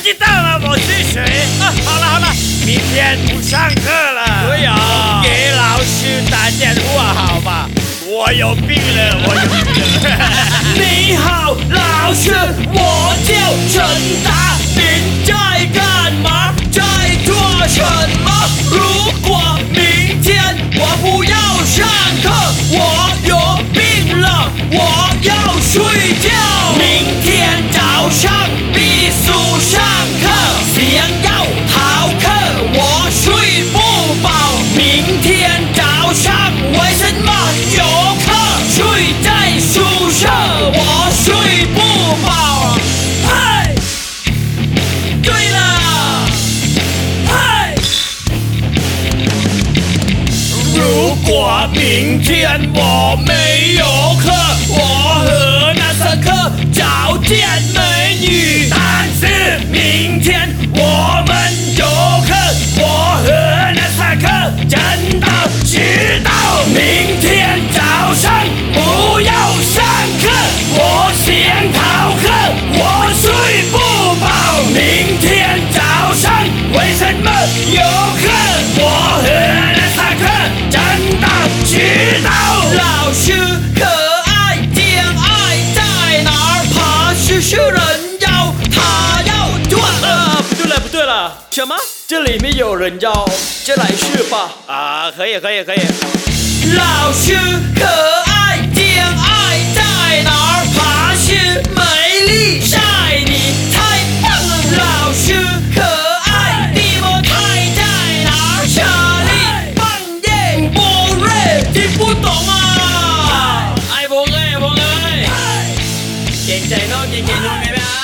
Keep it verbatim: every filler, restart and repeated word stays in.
知道了，我是谁？啊，好了好了，明天不上课了。 对呀， 给老师打电话好吧？我有病了，我有病了。 你好，老师，我叫陈达，您在干嘛？在做什么？如果明天我不要上课，我有病了，我要睡觉。明天早上必须上课，想要逃课我睡不饱。明天早上为什么有课？睡在宿舍我睡不饱。嗨，对了，嗨，如果明天我没有课，我和那堂课找见美女。但是明天我们有课，我和那堂课真的迟到。明天早上不要上课，我想逃课，我睡不饱。明天早上为什么有课？我和那堂课真的迟到。老师可爱恋爱在哪儿？爬是是人妖，他要断了。不对了不对了，什么？这里面有人妖，这来试吧。 啊，可以可以可以。 老师可爱恋爱在哪儿？爬是美丽晒你太棒了。老师可爱地魔太在哪儿？傻力半夜波瑞听不懂啊！ไอ้พวกเอ้ยพวกเอ้ยเก่งใจเนาะเก่งๆทำไมไม่เอา